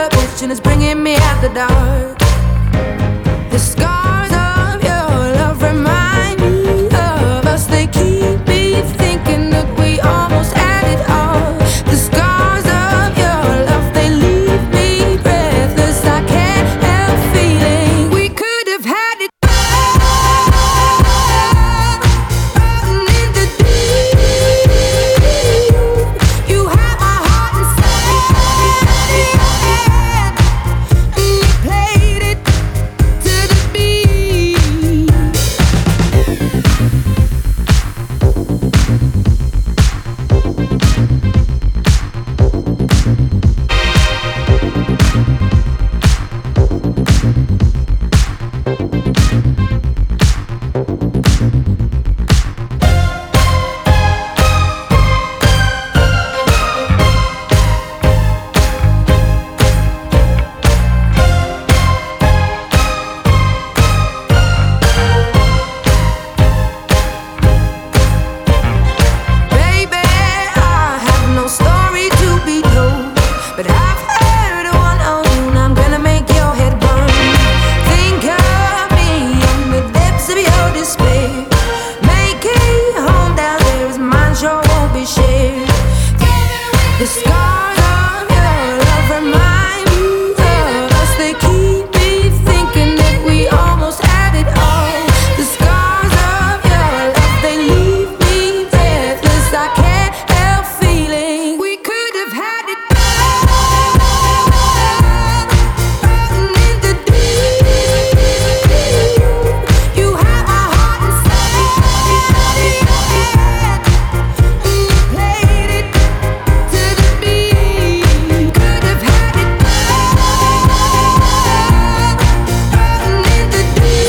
prohibition is bringing me out the dark. The scars of your love remind me of us. They keep me thinking that we almost had it all. The scars of your love, they leave me breathless. I can't help feeling we could have had it all. In the deep, you had my heart inside your hand, and you played it to the beat. Baby, I have no story to be told, but I've heard one of you, and I'm gonna make your head burn. Think of me in the depths of your despair. Make a home down there as mine sure won't be shared. The scars of your love remind me of us. They keep me thinking that we almost had it all. The scars of your love, they leave me breathless. I can't help feeling we could have had it all. In the deep, you had my heart inside your hand, and you played it to the beat. Could have had it all. In the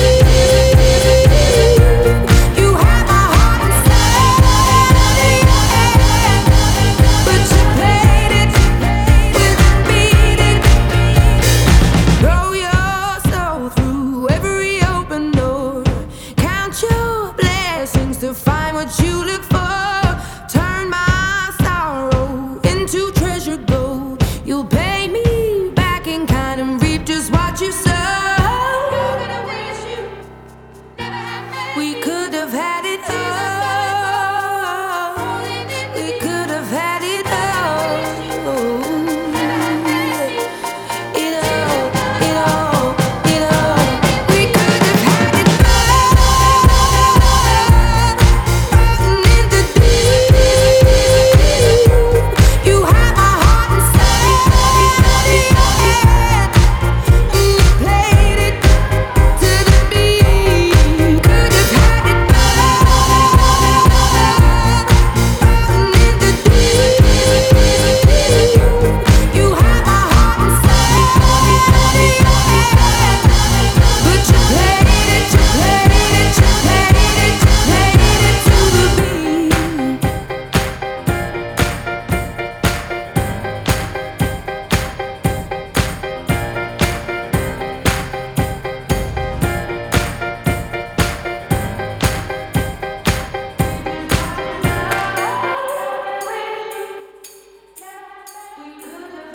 deep, you had my heart inside your hand, but you played it with a beat. Throw your soul through every open door. Count your blessings to find what you look for. Turn my sorrow into treasure gold. You'll pay me back in kind and reap just what you sow. We could have had it all. We could have had it all. It all, it all, it all. We could have had it all. In the deep, you had my heart inside your hand, and you played it to the beat. Could have had it all. In the deep, you had my heart inside your hand, but you played it, you played it, you played it, you played it to the beat. We could have